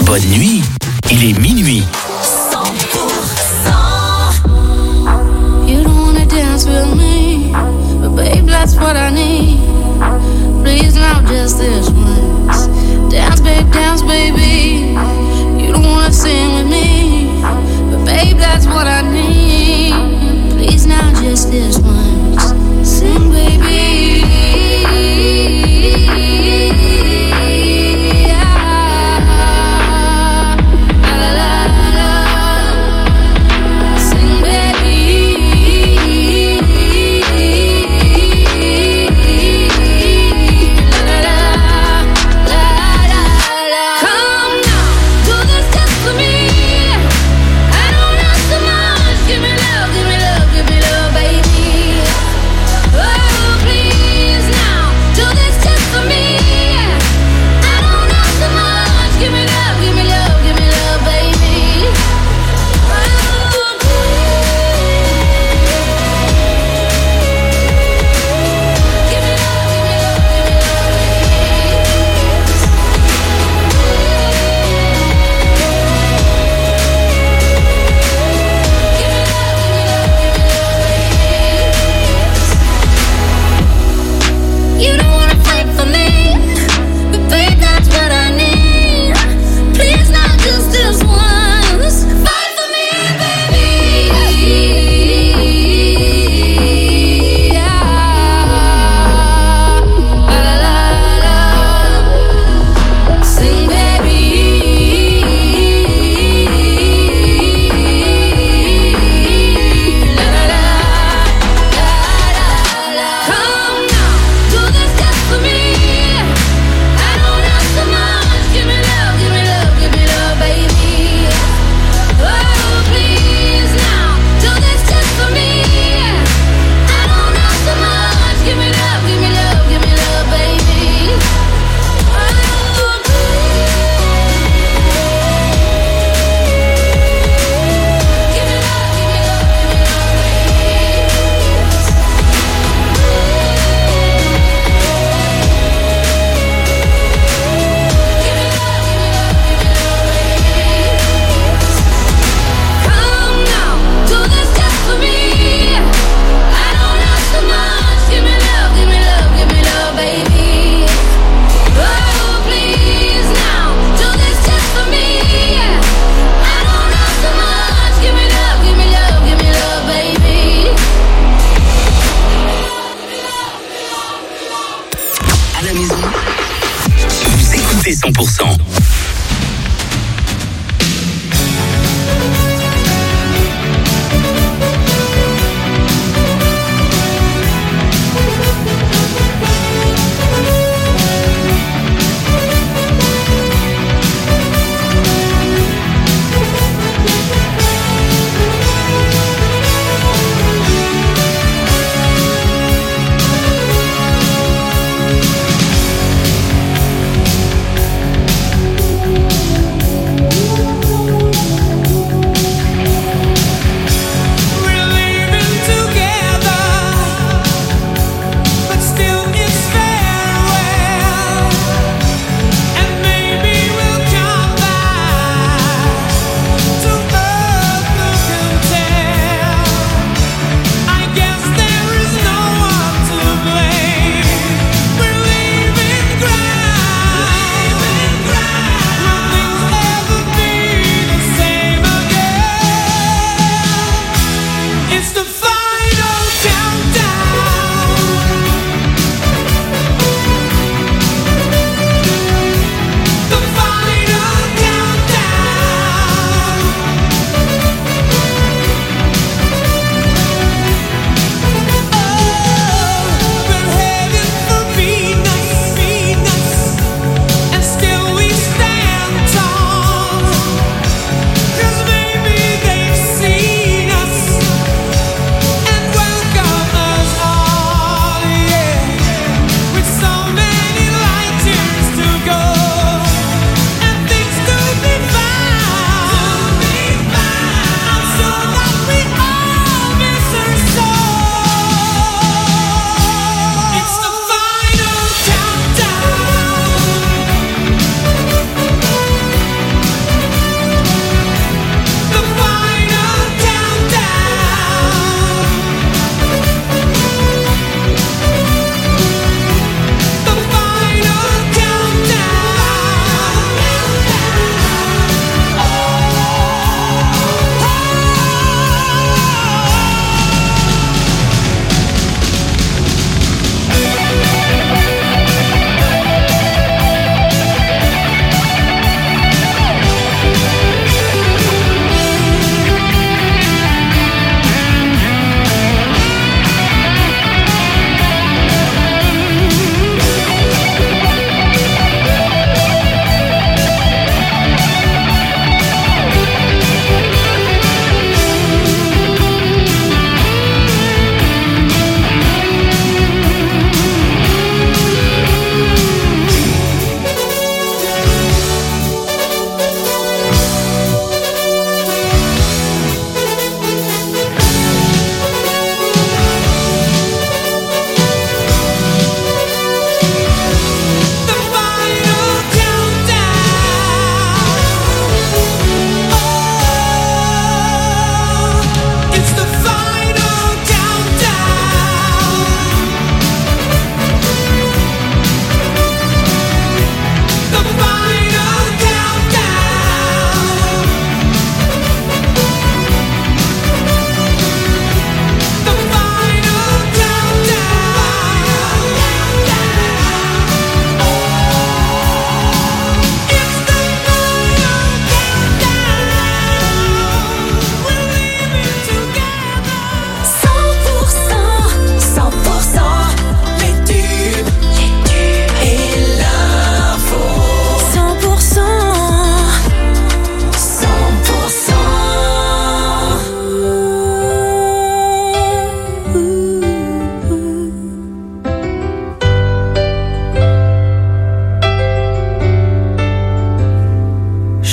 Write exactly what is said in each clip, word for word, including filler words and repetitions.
Bonne nuit, il est minuit. You don't wanna dance with me, but babe, that's what I need. Please, now just this once. Dance, babe, dance, baby. You don't wanna sing with me, but babe, that's what I need. Please, now just this once. Sing, baby. cent pour cent.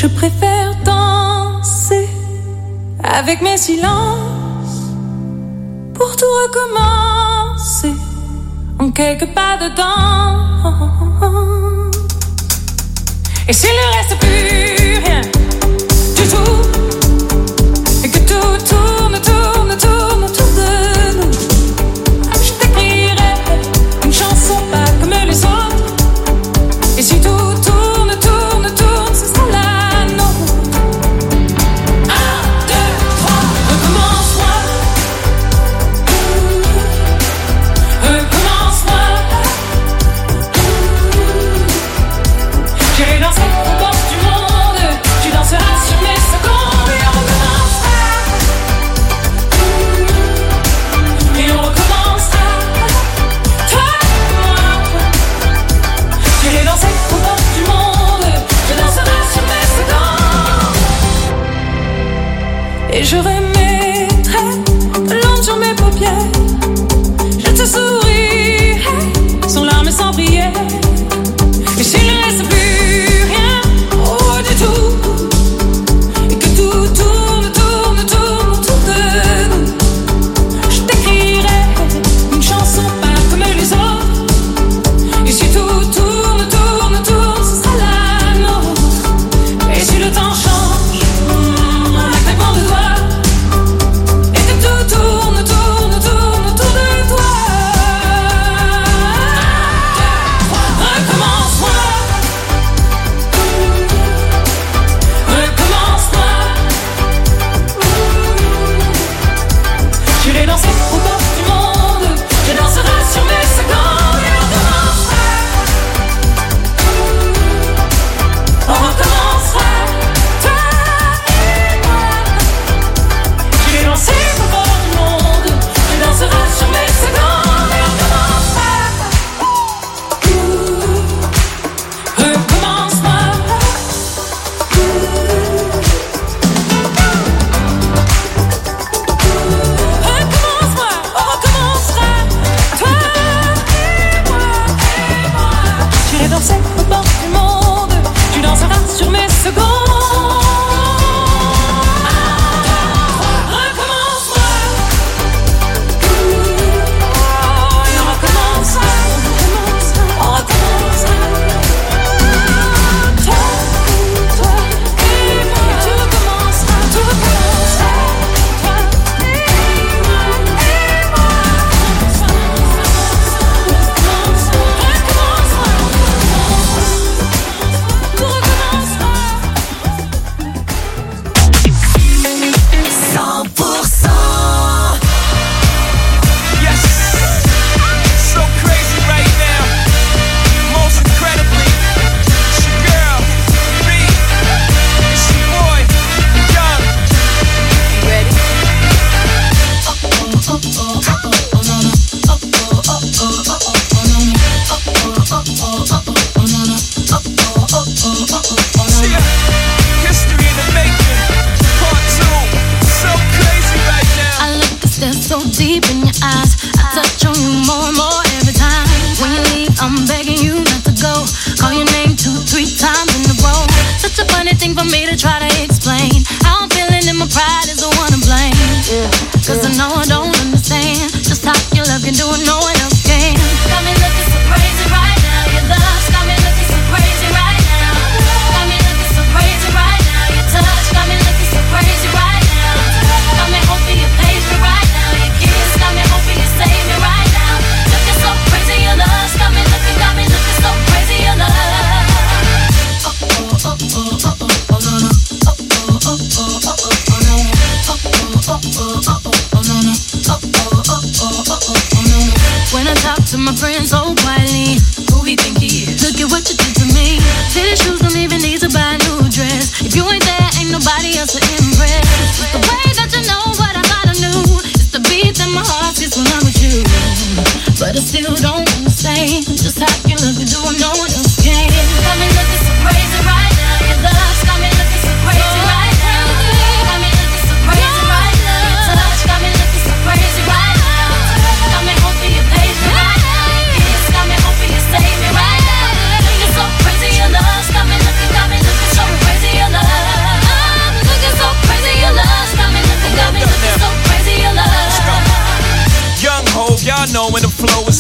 Je préfère danser avec mes silences pour tout recommencer en quelques pas dedans. Et s'il ne reste plus rien du tout, et que tout tourne, tourne, tourne autour de nous, je t'écrirai une chanson pas comme les autres. Et si tout tourne, tourne, tourne, ce sera la nôtre. Un, deux, trois, recommence-moi. Recommence-moi. J'irai danser aux portes du monde. Tu danseras sur mes secondes. Et on recommencera. Et on recommencera. Toi et moi. J'irai danser aux portes du monde. Tu danseras sur mes secondes. Et je remettrai de l'ombre sur mes paupières. Je te sourirai sans larmes et sans prière. Et s'il ne reste plus rien, oh du tout, et que tout tourne, tourne, tourne autour de nous, je t'écrirai une chanson pas comme les autres. Et si tout tourne, tourne, tourne, ce sera la nôtre. Et si le temps change, on a claquement de doigts, et que tout tourne, tourne, tourne autour de toi. Recommence-moi. Recommence-moi. J'irai danser aux portes du monde. Je danserai sur mes secondes. Et on recommencera. On recommencera. Toi et moi. J'irai danser aux portes du monde. Je danserai sur mes secondes. Et on recommencera. Recommence-moi. Recommence-moi, on recommencera. Toi et moi, et moi. J'irai danser aux portes du monde. Tu danseras sur mes secondes. Recommence-moi. Oh, et on recommencera. On recommencera. Toi, toi et moi. Tu recommenceras, tu recommenceras. Toi et moi, et moi. cent pour cent. Yes, so crazy right now. Most incredibly, it's your girl, me. It's your boy, Young. You ready? See ya. History in the making. Part two. So crazy right now. I look and stare so deep in your eyes. I touch on you more and more every time. When you leave, I'm begging you not to go. Call your name two, three times in a row. Such a funny thing for me to try to explain. How I'm feeling and my pride is the one to blame. Cause I know I don't understand just how your love can do it, no one else can. Got me looking so crazy right now. Your love's got me looking so crazy right now. Got me looking so crazy right now. Your touch got me looking so crazy right now. Got me hoping you page me right now. Your kiss got me hoping you save me right now. Looking so crazy, your love's got me looking, got me looking so crazy, your love. Oh oh oh oh oh oh no no. Oh oh oh oh oh oh no no. Oh oh oh oh oh oh no no. Oh oh oh oh oh oh no no.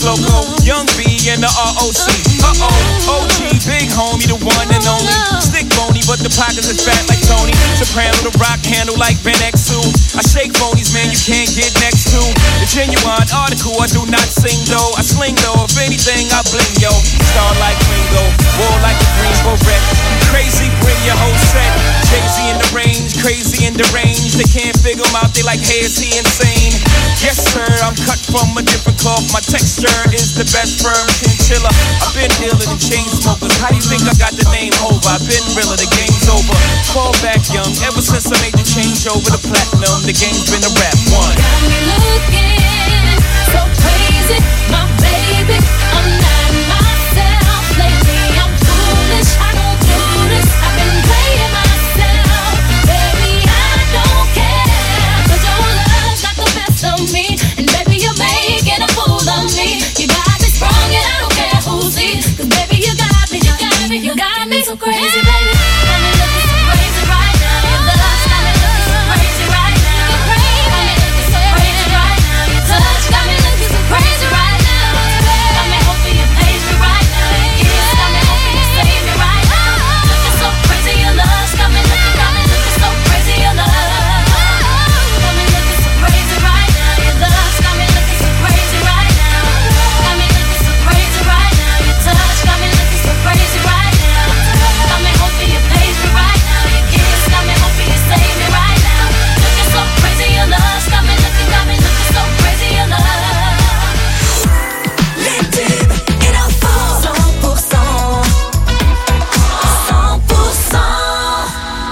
Loco, Young B and the R O C. Uh-oh, O G, big homie, the one and only. Stick bony, but the pockets are fat like Tony. Soprano, the rock handle like Ben X two. I shake phonies, man, you can't get next to. The genuine article, I do not sing though. I sling though, if anything, I bling yo. Star like Ringo, war like a Greensboro wreck. Crazy, bring your whole set. Jay-Z in the range, crazy in the range. They can't figure him out, they like, hey, is he insane? Yes, sir, I'm cut from a different cloth. My texture is the best firm chinchilla. I've been dealing in chain smokers. How do you think I got the name over? I've been realer, the game's over. Fall back young, ever since I made the change over to platinum, the game's been a rap one. Got me looking so crazy, my baby. I'm not myself lately. I'm foolish, I don't do this. I've been playing myself, baby. I don't care, 'cause your love got the best of me, and baby you're making a fool of me. You got me sprung and I don't care who sees, 'cause baby you got me, you got me, you got me so crazy, baby. Got me looking so crazy right now. Your love's got me looking so crazy right now. Got me looking so crazy right now. Your touch got me looking so crazy right now. Got me hoping you page me right now. Your kiss got me hoping you save me right now. Looking so crazy, your love's got me looking, got me looking so crazy, your love. Got me looking so crazy right now. Your love's got me looking so crazy right now. Got me looking so crazy right now. Your touch got me looking so crazy right now. Got me hoping you page me right now. Your kiss got me hoping you save me right now. Looking so crazy, your love's got me looking, got me looking so crazy, your love. Les tubes et l'info cent pour cent cent pour cent.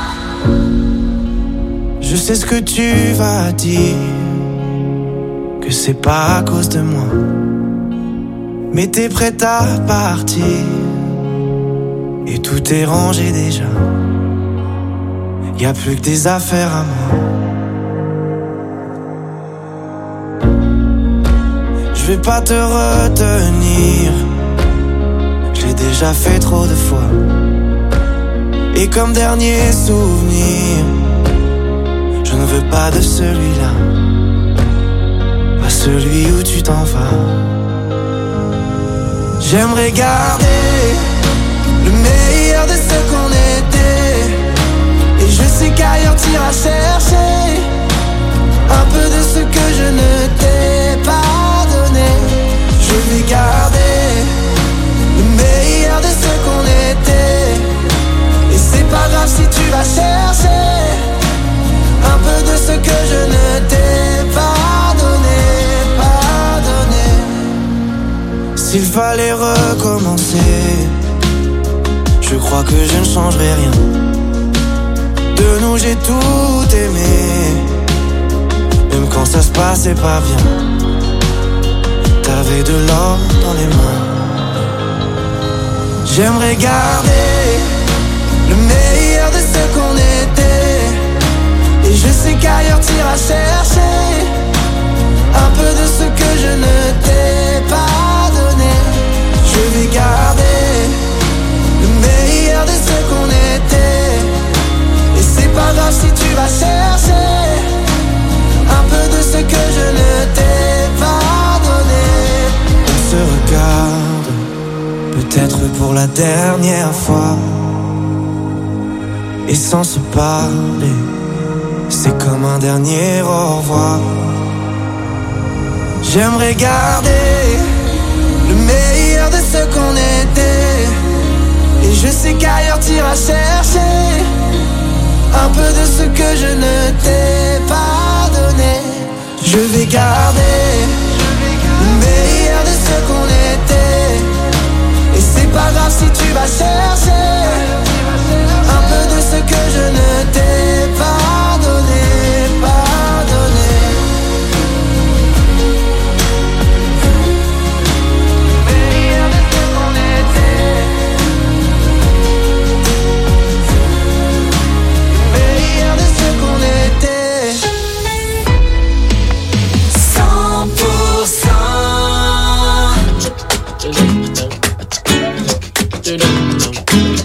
Je sais ce que tu vas dire, que c'est pas à cause de moi, mais t'es prête à partir et tout est rangé déjà. Y a plus que des affaires à moi. Je vais pas te retenir, je l'ai déjà fait trop de fois. Et comme dernier souvenir, je ne veux pas de celui-là, pas celui où tu t'en vas. J'aimerais garder le meilleur de ce qu'on était, et je sais qu'ailleurs t'iras chercher un peu de ce que je ne t'ai pas donné. Je vais garder le meilleur de ce qu'on était, et c'est pas grave si tu vas chercher un peu de ce que je ne t'ai pas donné, pas donné. S'il fallait recommencer, je crois que je ne changerai rien. De nous j'ai tout aimé, même quand ça se passait pas bien. T'avais de l'or dans les mains. J'aimerais garder le meilleur de ce qu'on était, et je sais qu'ailleurs t'iras chercher un peu de ce que je ne t'ai pas donné. Je vais garder le meilleur de ce qu'on était, et c'est pas grave si tu vas chercher un peu de ce que je ne t'ai pas donné. On se regarde, peut-être pour la dernière fois, et sans se parler, c'est comme un dernier au revoir. J'aimerais garder le meilleur de ce qu'on était, et je sais qu'ailleurs t'iras chercher un peu de ce que je ne t'ai pas donné. Je vais garder le meilleur de ce qu'on était, et c'est pas grave si tu vas chercher un peu de ce que je ne t'ai pas donné, pas donné. Le meilleur de ce qu'on était, le meilleur de ce qu'on était. cent pour cent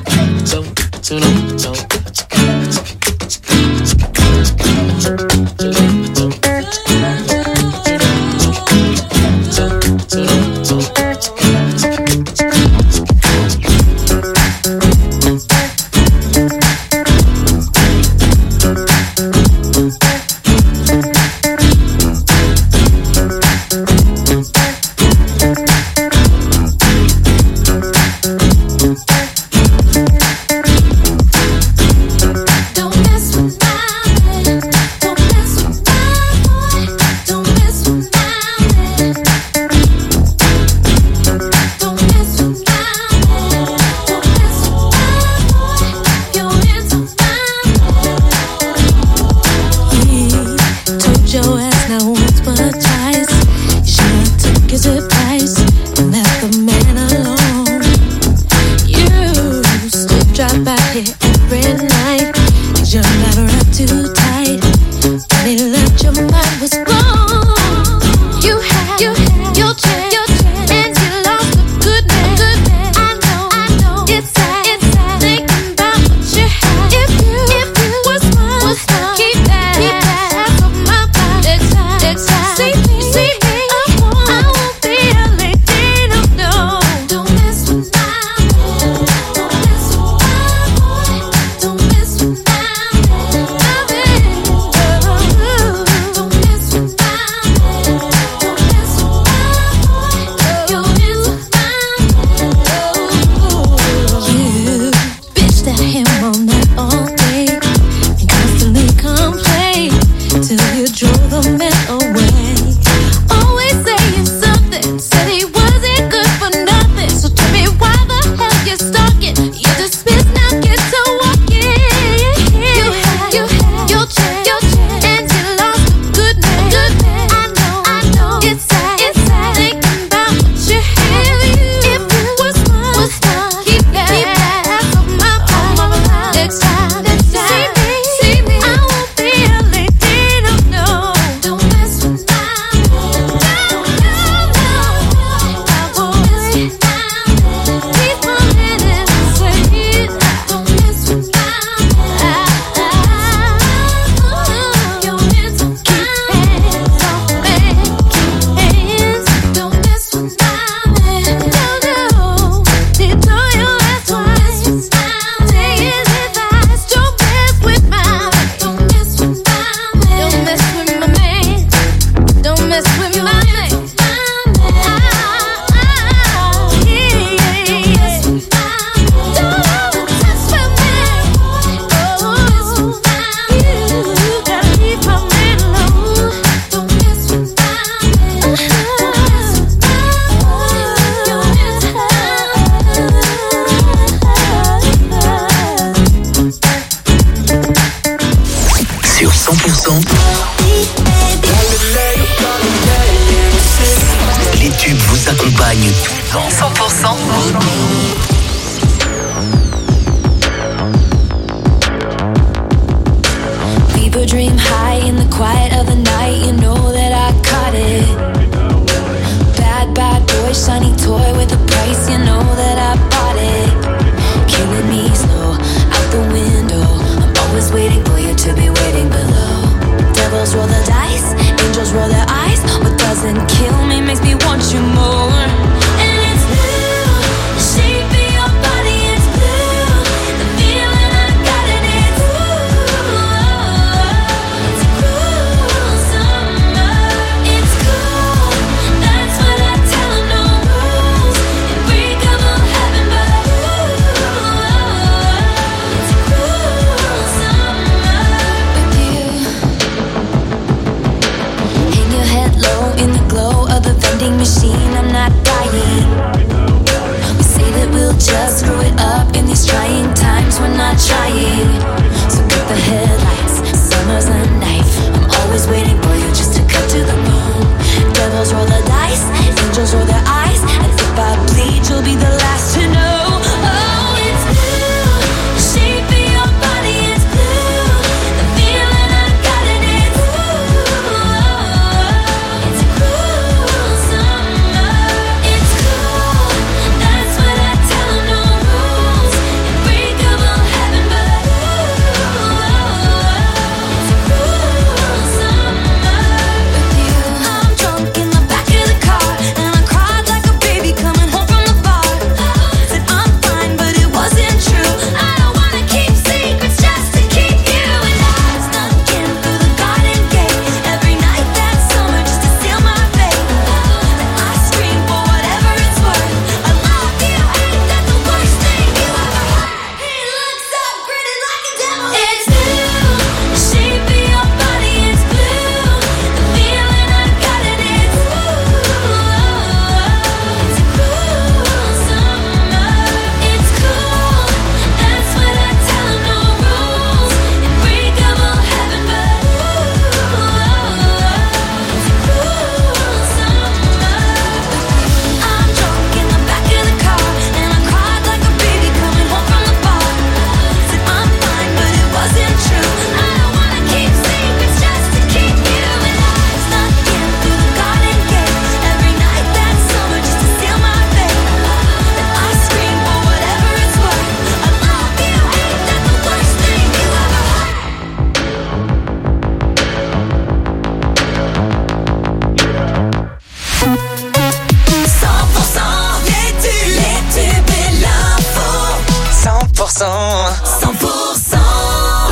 about here every night. Your lover up too tight. When he left, your mind was blown. You had, you had your chance, your chance, and you lost a good man. Good man. I know, I know. It's sad, it's sad. Thinking about what you had. If you, if you was mine, was mine, keep that, keep that. Half of my mind. Next time, next time. See me, see me. I won't, I won't be a lady. No, no. Don't mess with my boy. Don't mess with my boy. Don't mess with my boy. Love it.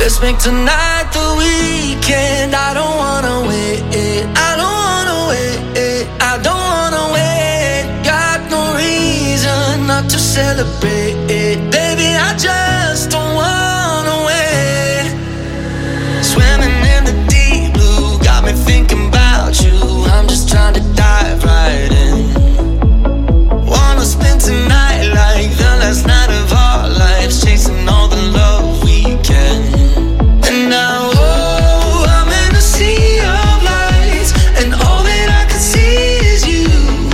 Let's make tonight the weekend. I don't wanna wait. I don't wanna wait. I don't wanna wait. Got no reason not to celebrate. Baby, I just don't wanna wait. Swimming in the deep blue got me thinking about you. I'm just trying to dive right in. Wanna spend tonight like the last night of our lives, chasing all the love we can. And now, oh, I'm in a sea of lights, and all that I can see is you.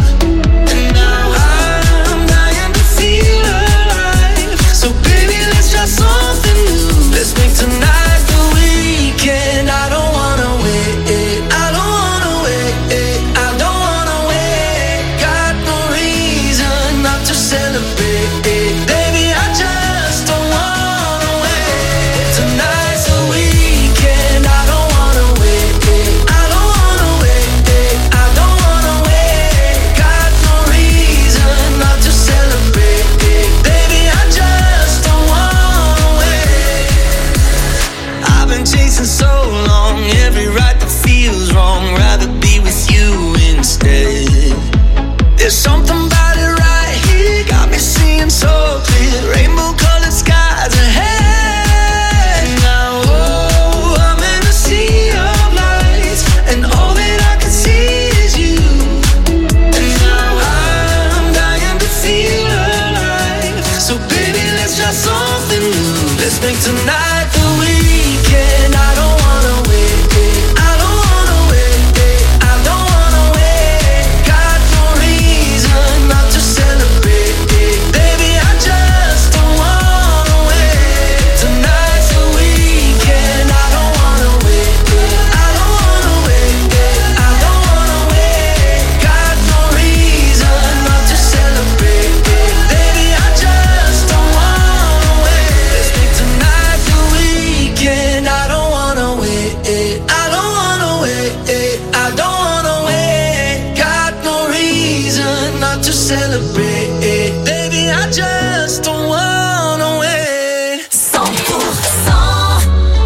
And now I'm dying to feel alive. So baby, let's try something new. Let's make tonight the weekend. I don't wanna wait. I don't wanna wait. I don't wanna wait. Got no reason not to celebrate. Baby, I just don't wanna wait. Tonight's the weekend. I don't wanna wait. I don't wanna wait. I don't wanna wait. Got no reason not to celebrate. Baby, I just don't wanna wait. I've been chasing so long, every right that feels wrong. Rather be with you instead. There's something about it right here, got me seeing so clear. Rainbow colored skies ahead. Now, oh, I'm in a sea of lights, and all that I can see is you. And now I'm dying to feel alive. So baby, let's try something new. Let's make tonight the weekend. I don't wanna wait. I don't wanna wait. I don't wanna wait. Got no reason not to celebrate. Baby, I just don't wanna wait. Tonight's the weekend. I don't wanna wait. I don't wanna wait. I don't wanna wait. Got no reason not to celebrate. Baby, I just don't wanna wait. Let's make tonight the weekend. I don't wanna wait. I don't wanna wait. I don't wanna wait. Got no reason not to celebrate. Baby, I just don't wanna wait. cent pour cent.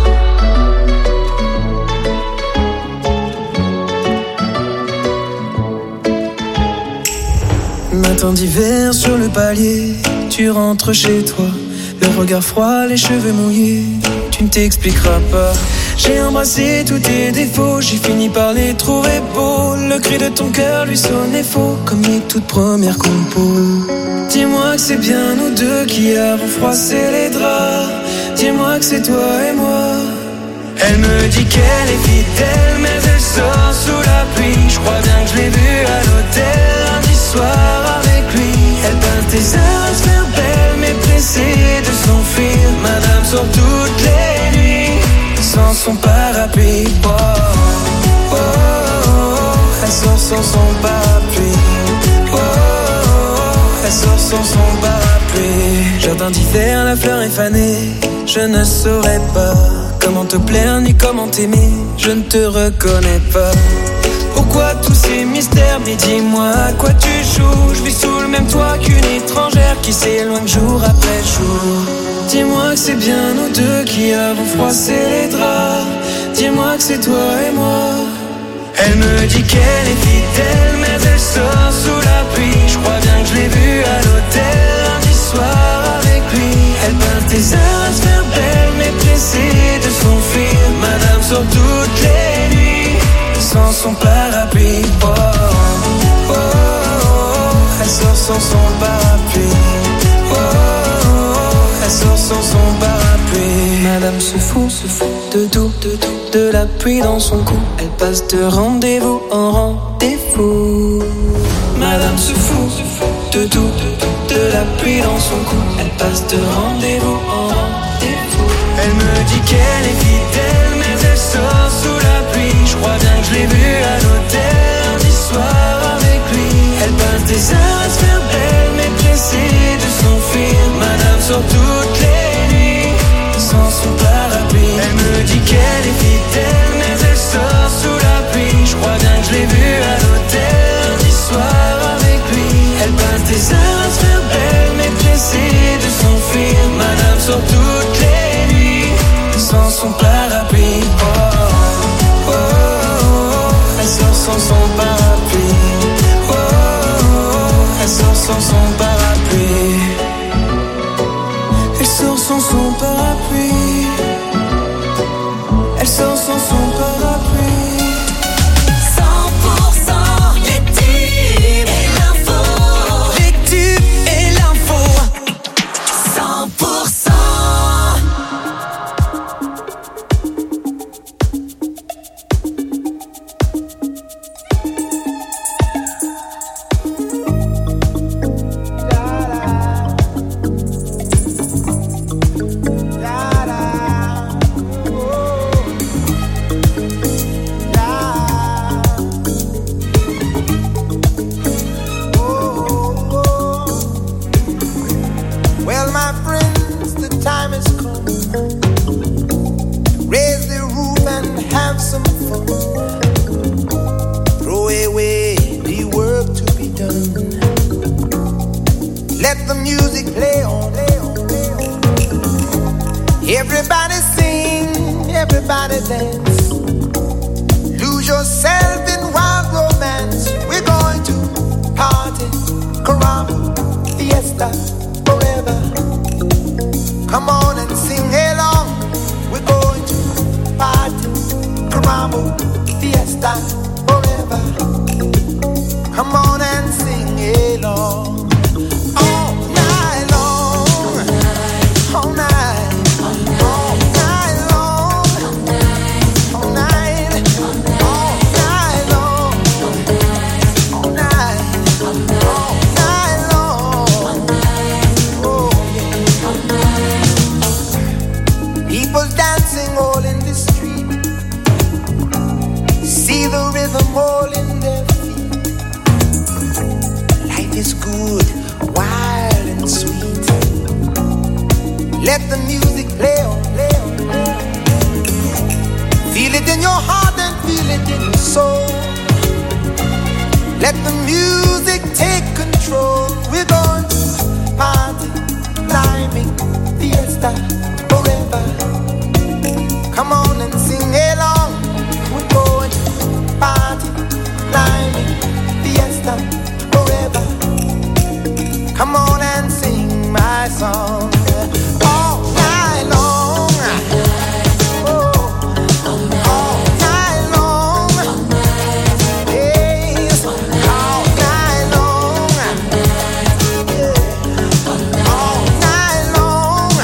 Matin d'hiver sur le palier, tu rentres chez toi, le regard froid, les cheveux mouillés, tu ne t'expliqueras pas. J'ai embrassé tous tes défauts, j'ai fini par les trouver beaux. Le cri de ton cœur lui sonnait faux, comme les toutes premières compos. Dis-moi que c'est bien nous deux qui avons froissé les draps. Dis-moi que c'est toi et moi. Elle me dit qu'elle est fidèle, mais elle sort sous la pluie. Je crois bien que je l'ai vue à l'hôtel lundi soir avec lui. Elle peint tes heures à se faire belle, mais pressée de s'enfuir. Madame sort toutes les nuits sans son parapluie. Oh, oh, oh, oh. Elle sort sans son parapluie. Oh, oh, oh. Elle sort sans son parapluie. Jardin d'hiver, la fleur est fanée. Je ne saurais pas comment te plaire ni comment t'aimer. Je ne te reconnais pas. Pourquoi tous ces mystères? Mais dis-moi à quoi tu joues. Je vis sous le même toit qu'une étrangère qui s'éloigne jour après jour. Dis-moi que c'est bien nous deux qui avons froissé les draps. Dis-moi que c'est toi et moi. Elle me dit qu'elle est fidèle, mais elle sort sous la pluie. Je crois bien que je l'ai vue à l'hôtel lundi soir avec lui. Elle peint tes heures à se faire belle, mais pressée de s'enfuir. Madame sort toutes les nuits sans son parapluie. Oh, oh, oh, oh. Elle sort sans son parapluie. Oh, oh, oh. Elle sort sans son parapluie. Madame se fout, se fout de tout, de tout, de la pluie dans son cou. Elle passe de rendez-vous en rendez-vous. Madame se fout, se fout de tout, de tout, de la pluie dans son cou. Elle passe de rendez-vous en rendez-vous. Elle me dit qu'elle est fidèle, mais elle sort sous la pluie. Je crois bien que je l'ai vue à l'hôtel lundi soir avec lui. Elle passe des heures à se faire belle, mais pressée de s'enfuir. Madame sort toutes les nuits sans son parapluie. Elle me dit qu'elle est fidèle, mais elle sort sous la pluie. Je crois bien que je l'ai vue à l'hôtel lundi soir avec lui. Elle passe des heures à se faire belle, mais pressée de s'enfuir. Madame sort toutes les nuits sans son sort sans son parapluie. cent pour cent les tubes et l'info. Les tubes et l'info. cent pour cent. Well, my friends, the time has come. Raise the roof and have some fun. Throw away the work to be done. Let the music play on. Everybody sing, everybody dance. Lose yourself in wild romance. We're going to party, caramba, fiesta, forever. Come on and sing along. We're going to party, caramba, fiesta, forever. Come on and sing along. All night long, all night, all night long, all night, all night long, all night, all night long. Oh, yeah. People dancing all in the street. See the rhythm all in their feet. Life is good, wild and sweet. Let the music play on, play on, play on. Feel it in your heart and feel it in your soul. Let the music take control. We're going to party, climbing, fiesta, forever. Come on and sing along. We're going to party, climbing, fiesta, forever. Come on and sing my song. All night long. Oh, all night long. Yes, all night long. Yeah, all night long.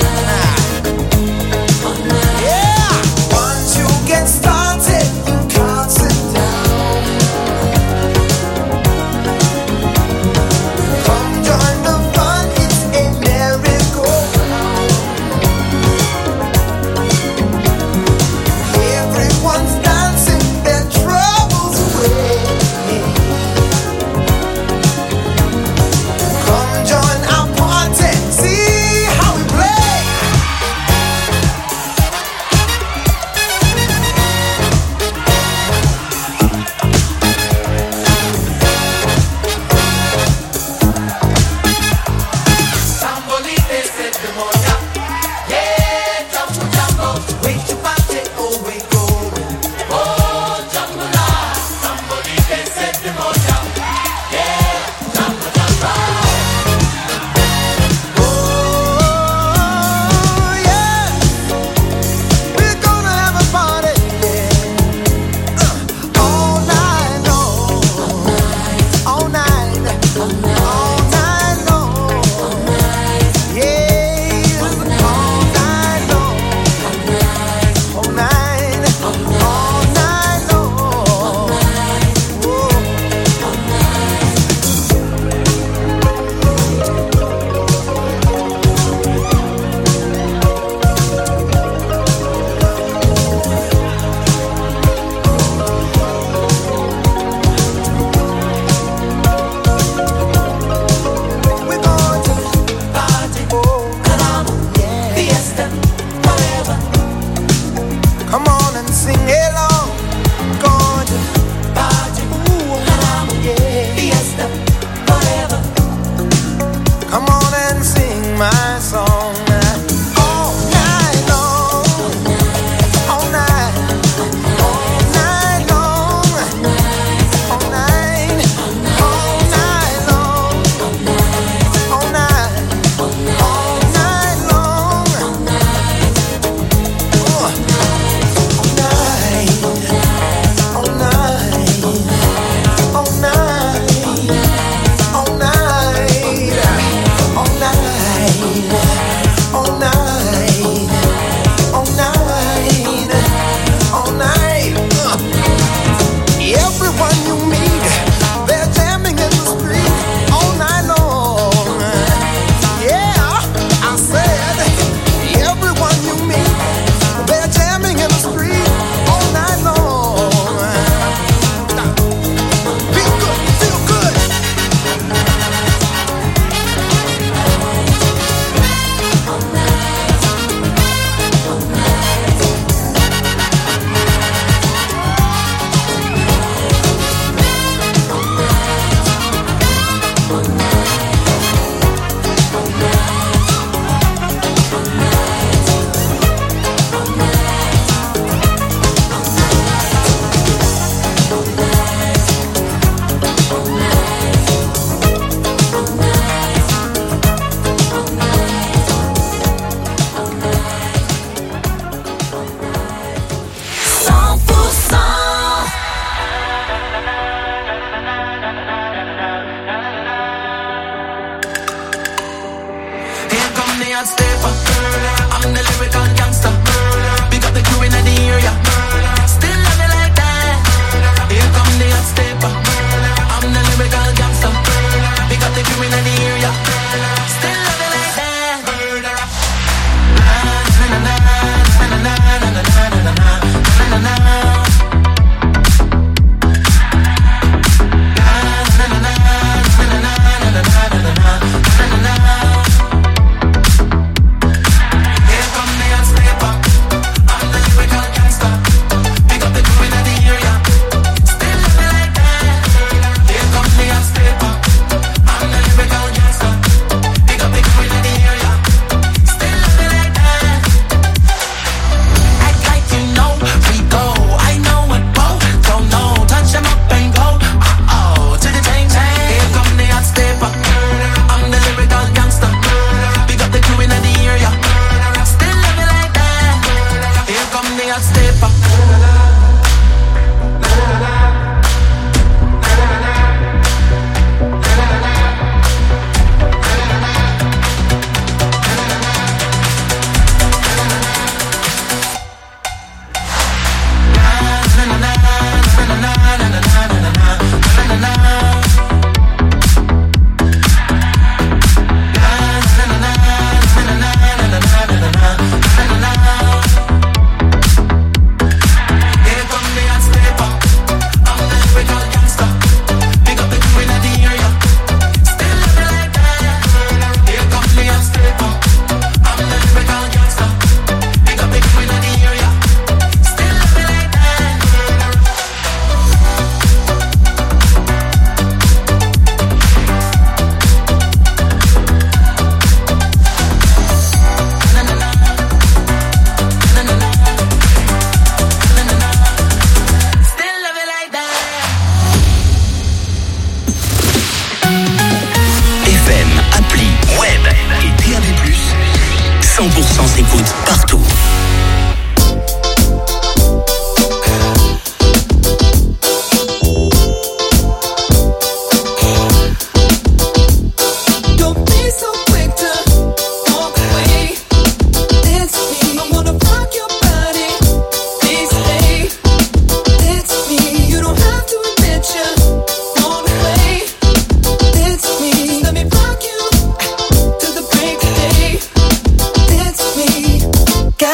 Yeah, once you get started, you can't sit down. Come join the fun, it's a merry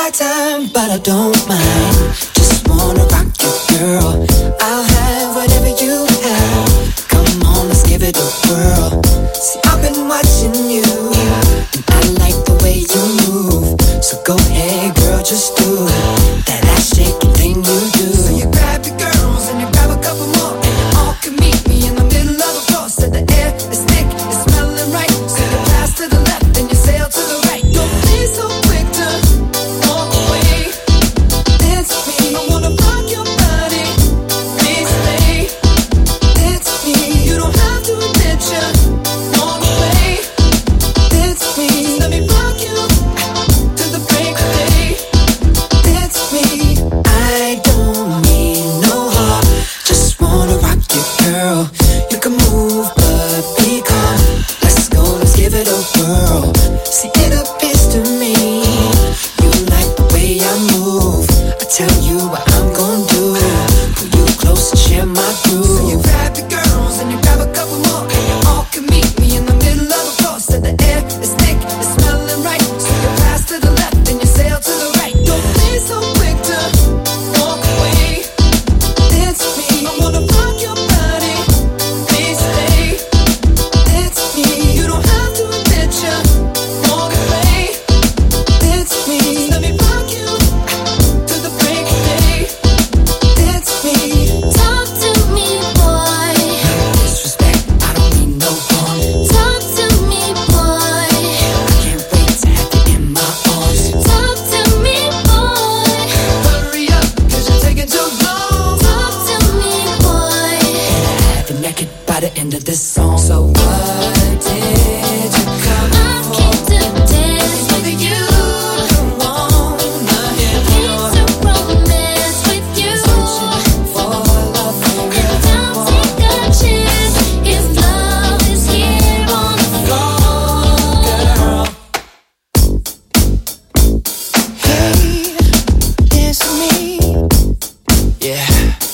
my time, but I don't mind. Just wanna rock you, girl. I'll have whatever you have. Come on, let's give it a whirl. See, I've been watching you, and I like the way you move. So go ahead, girl, just do that ass shaking thing you do. So you grab your girls and you grab a couple more, and you all can meet me in the middle of the floor. So the air is thick, it's smelling right. So you pass to the left, then you sail to the right. Don't be so quick to walk away. Dance with me, I wanna rock your body. Please stay. Dance with me, you don't have to admit you wanna play. Dance with me, just let me rock you till the break of day. Dance with me, I don't need no heart. Just wanna rock you, girl. You can move, but be calm. Let's go, let's give it a whirl. See, it appears to me you like the way I move. I tell you what I'm gonna do. Pull you close and share my groove. So you grab your girls and you grab a couple more, and you all can meet me in the middle of the floor. So the air is thick, it's smelling right. So you pass to the left, then you sail to the right. Don't be so quick to walk away. Dance with me, I wanna rock your body. Please stay. Dance with me, you don't have to admit you wanna play. Dance with me, let me rock you till the break of day. Dance with me. Talk to me, boy. Disrespect, I don't mean no harm. Talk to me, boy. I can't wait to have you in my arms. Talk to me, boy. Hurry up, cause you're taking too long. Talk to me, boy. Have you naked by the end of this song. So what did you come I came to dance with you. wanna hear Came to romance with you. for love? And don't take a chance if love is here on the floor. Hey, dance with me. Yeah.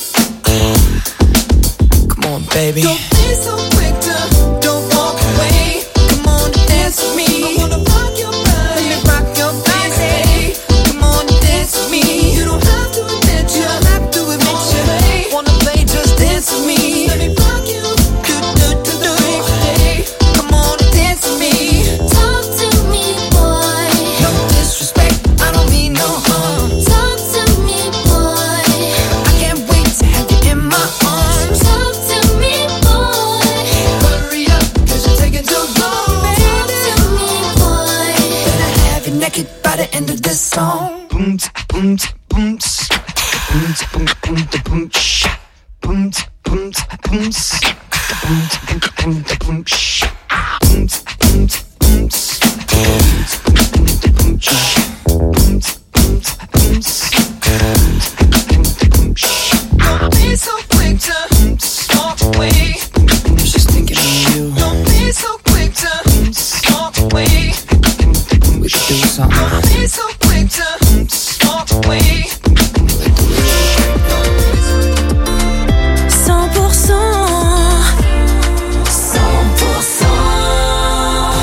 Come on, baby. Don't be so quick to don't walk away. Come on and dance with me. I wanna rock your body. Let me rock your body. Come on and dance with me. You don't have to admit you. don't have to admit you. Wanna play, just dance with me. Let me rock you. Do, do, do, do. Come on and dance with me. Talk to me, boy. No disrespect, I don't mean no harm. Talk to me, boy. I can't wait to have you in my arms. Talk to me, boy. Hurry up, cause you're taking too long. Talk to me, boy. Better have you naked by the end of this song. Boom, boom, boom, boom, boom, boom, boom, sh. Boom, boom, boom, s. Boom, boom, boom, boom, sh. Boom, boom, boom, s. Boom, boom, boom, sh. Boom, boom, boom, s. Boom, boom, boom, sh. Don't be so quick to walk away. I was just thinking of you. Don't be so quick to walk away. We should do something. Don't be so quick to walk away. cent pour cent. cent pour cent.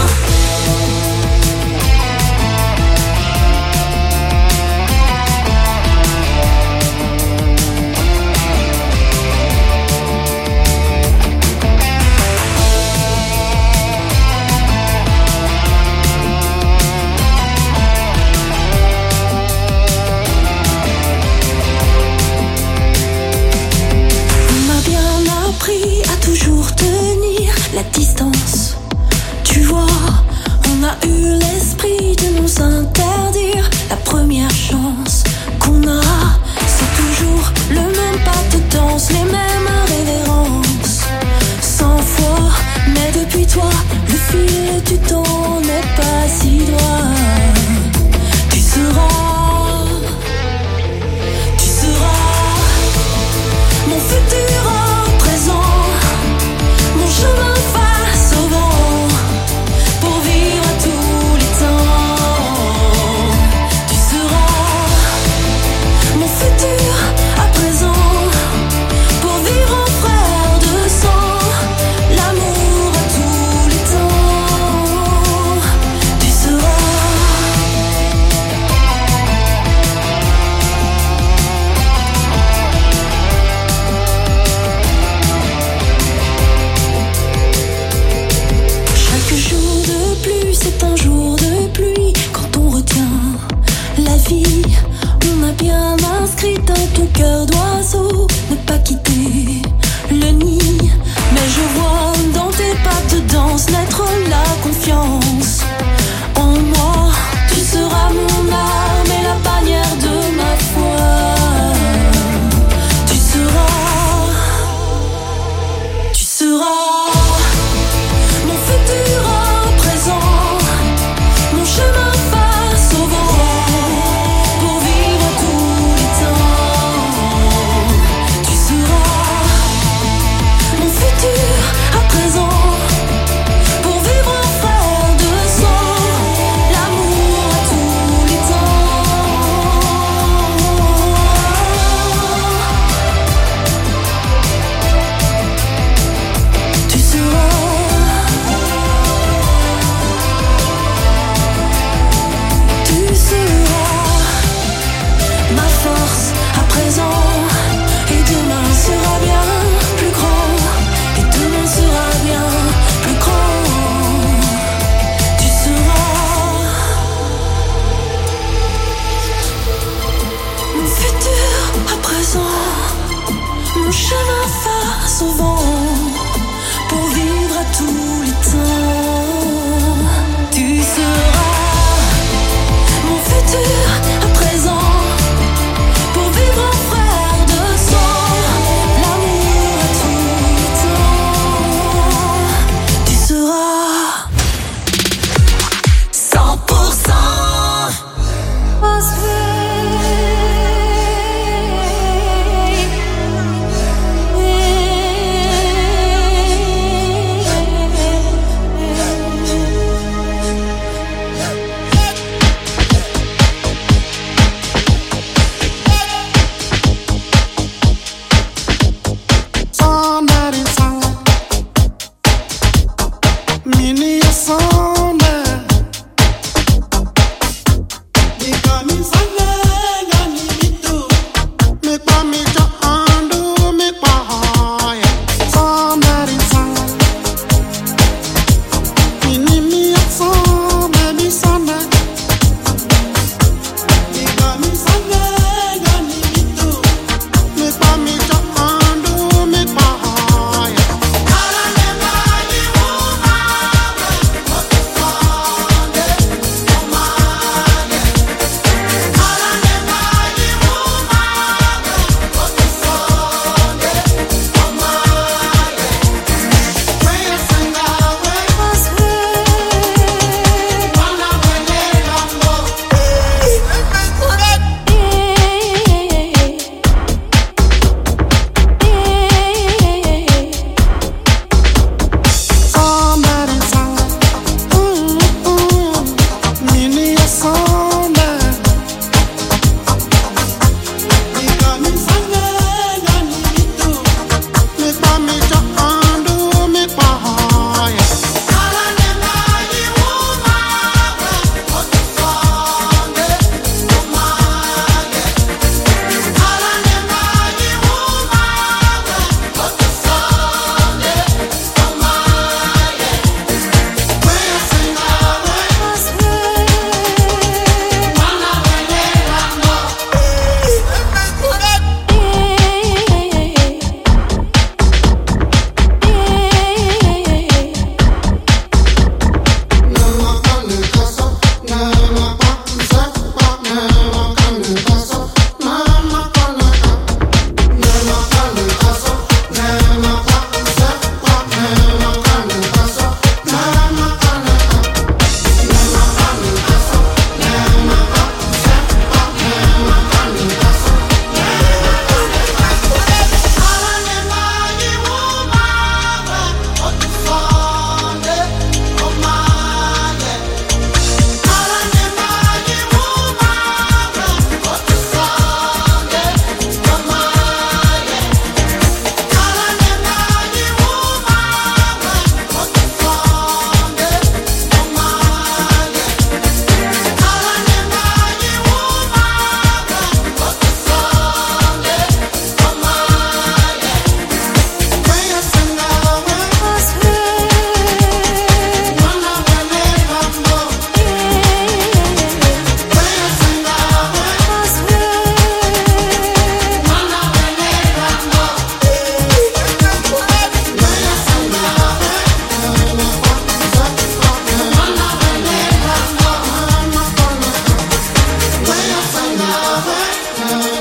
On m'a bien appris à toujours tenir la distance. Tu vois, on a eu l'esprit de nous interdire la première chance qu'on a. C'est toujours le même pas de danse, les mêmes révérences. Cent fois, mais depuis toi, le fil du temps n'est pas si droit. Tu seras, tu seras mon futur au présent, mon chemin face au vent, pour vivre à tous les temps. Tu seras On m'a bien inscrit dans ton cœur d'oiseau, ne pas quitter le nid. Mais je vois dans tes pas de danse naître la confiance en moi. Tu seras mon arme et la bannière de ma foi. Tu seras, tu seras mon futur à présent, mon chemin face au vent, pour vivre tous les temps. Tu seras mon futur à présent, pour vivre en frère de sang, l'amour à tous les temps. Tu seras, tu seras ma force à présent, et demain sera bien plus grand, et demain sera bien plus grand. Tu seras mon futur à présent, mon chemin face au vent, pour vivre à tous les temps. Tu seras mon futur à présent, pour vivre en frère de sang, l'amour à tous les temps. Tu seras cent pour cent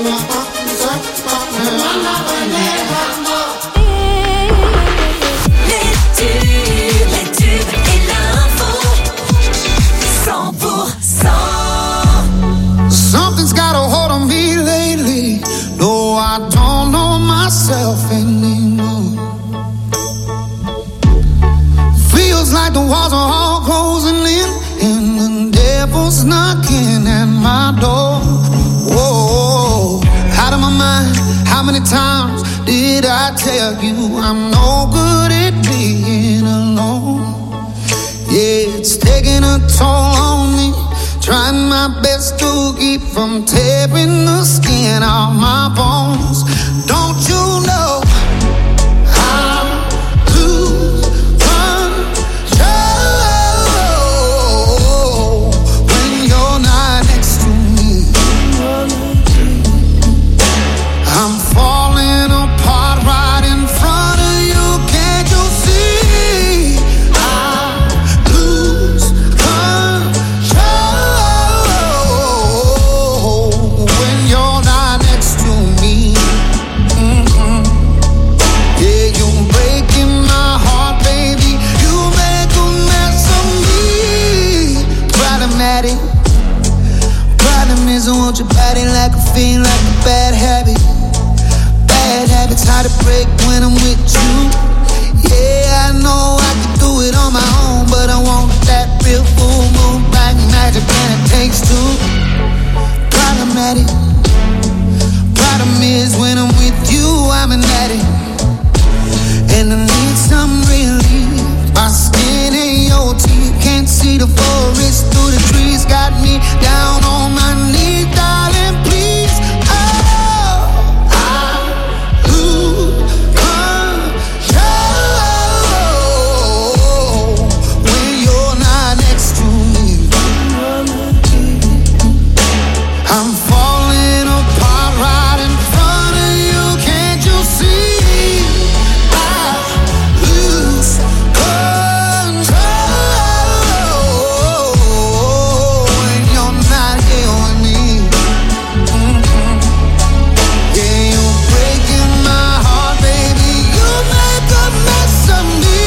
Something's got a hold on me lately. No, I don't know myself anymore. Feels like the walls are all closing in, and the devil's knocking at my door. Whoa, out of my mind. How many times did I tell you I'm no good at being alone? Yeah, it's taking a toll on me. Trying my best to keep from tearing the skin off my bones. Don't you know I lose control when you're not next to me? I'm falling apart right in front of you. Can't you see? I lose control when you're not next to me. Mm-hmm. Yeah, you're breaking my heart, baby. You make a mess of me. Problematic. Problem is I want your body like a fiend, like a bad habit. Bad habits hard to break when I'm with you. Yeah, I know I can do it on my own, but I want that real full moon black magic, and it takes two. Problematic. Problem is when I'm with you, I'm an addict, and I need some relief. My skin and your teeth can't see the forest through the trees. Got me down on my knees, darling, please. Oh, I lose control when you're not next to me. I'm falling apart right in front of you. Can't you see? I lose control when you're not here with me. Mm-hmm. Yeah, you're breaking my heart, baby. You make a mess of me.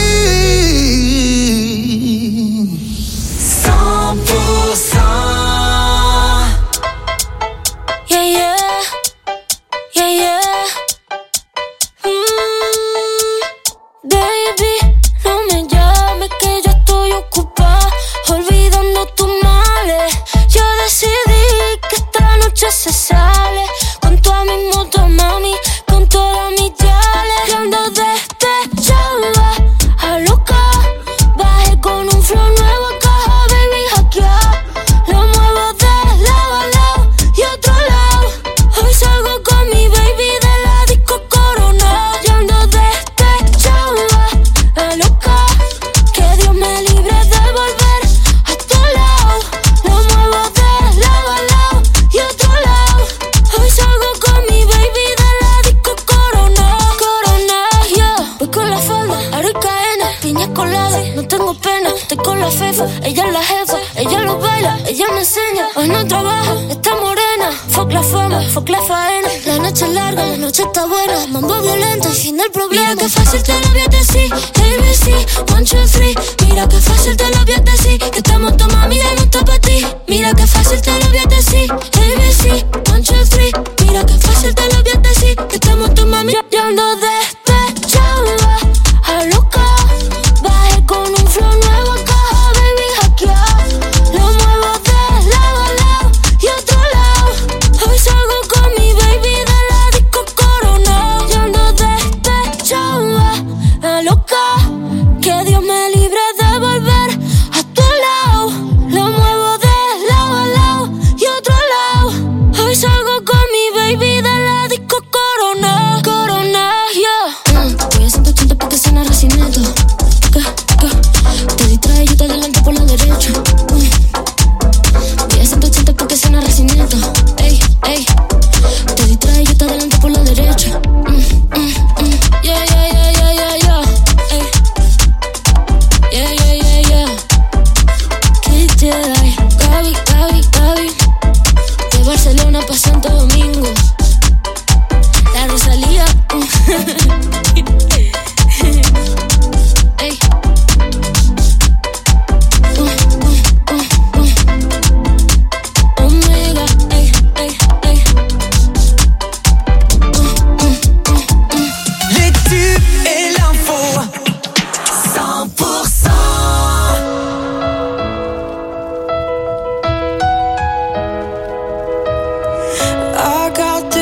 cent pour cent. Yeah, yeah, yeah, yeah. Mm, baby, no me llames que yo estoy ocupada, olvidando tus males. Yo decidí que esta noche se sale con todas mis motos, mami, con todas mis yales. Yo ando despechada, a loca, bajé con un flow nuevo acá, baby, hackear. Lo muevo de lado a lado y otro lado. Hoy salgo con mi baby de la disco Corona. Yo ando despechada, la loca, que Dios me libre de volver a tu lado. Lo muevo de lado a lado y otro lado. Hoy salgo con mi baby de la disco Corona. Corona, yeah. Voy con la falda, aro y cadena, piña colada, no tengo pena. Estoy con la fefa, ella es la jefa, ella lo baila, ella me enseña. Hoy no trabaja, está morena. Fuck la fama, fuck la faena. La noche es larga, la noche está buena. Mambo violento y fin del problema. Mira que fácil te lo voy a decir, A B C, one, two, three. Mira que fácil te lo voy a decir, que estamos tu mami de no está pa' ti. Mira que fácil te lo voy a decir, A B C, one, two, three. Mira que fácil te lo voy a decir, que estamos tu mami. Yo, yo ando despechada, a loca, bajé con un flow nuevo acá, baby, hackear. Lo muevo de lado a lado y otro lado. Hoy salgo con mi baby de la disco Corona. Yo ando despechada, a loca, que Dios me libre de volver a tu lado. Lo muevo de lado a lado y otro lado. Hoy salgo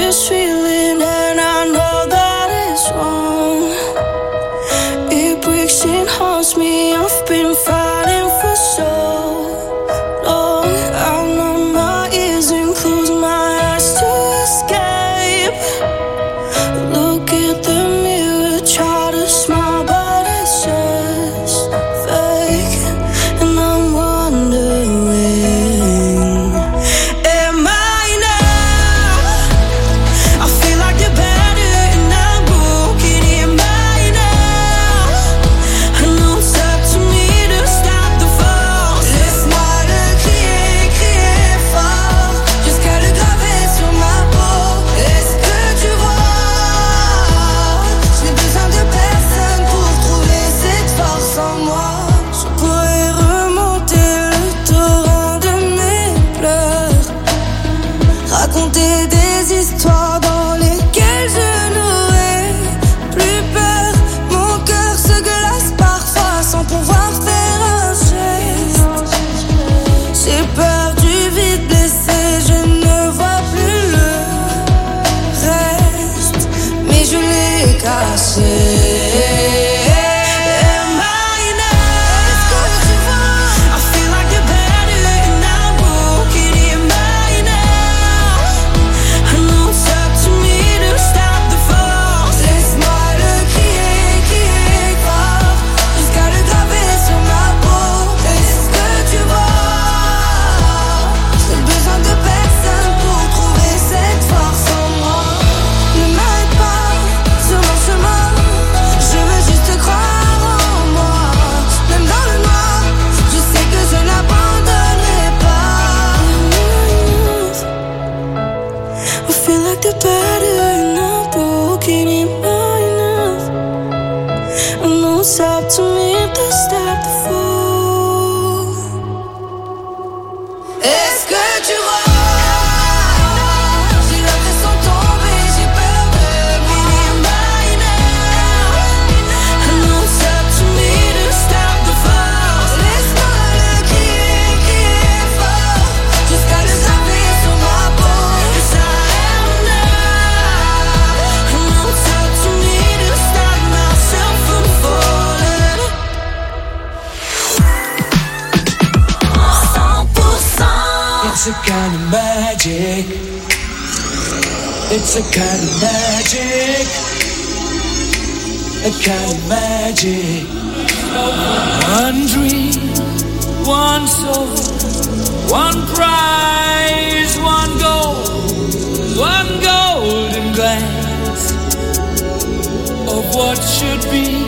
this feeling, and I know that it's wrong. It breaks and haunts me. I've been fighting for so long. I numb my ears and close my eyes to escape. Look at the mirror, try to smile, but it's just fake. And I'm wondering, am I enough? I feel like the better and I'm broken. Am I enough? I know it's up to me to stop the fall. Laisse-moi le crier, crier fort, jusqu'à le graver sur ma peau. Est-ce que tu vois? J'ai besoin de personne pour trouver cette force en moi. Je pourrais remonter le torrent de mes pleurs, raconter des histoires dans lesquelles je n'aurais plus peur. Mon cœur se glace parfois sans pouvoir faire un geste. J'ai peur du vide blessé, je ne vois plus le reste, mais je l'ai caché. Am I enough? Est-ce que tu vois? I feel like the better and I'm broken. Am I enough? I know it's up to me to stop the fall. Laisse-moi le crier, crier fort, jusqu'à le graver sur ma peau. Est-ce que tu vois? J'ai besoin de personne pour trouver cette force en moi. Ne m'arrête pas sur mon chemin, je veux juste croire en moi. Même dans le noir, je sais que je n'abandonnerai pas. I feel like the better and I'm broken. Am I enough? I know it's up to me to stop the fall. Est-ce que tu vois? J'ai l'impression de tomber, j'ai peur de m'aimer. Am I enough? I know it's up to me to stop the fall. Laisse-moi le crier, crier fort, jusqu'à le graver sur ma peau. Yes, I am enough. I know it's up to me to stop myself from falling. cent pour cent. It's a kind of magic. It's a kind of magic. A kind of magic. One dream, one soul, one prize, one goal, one golden glance of what should be.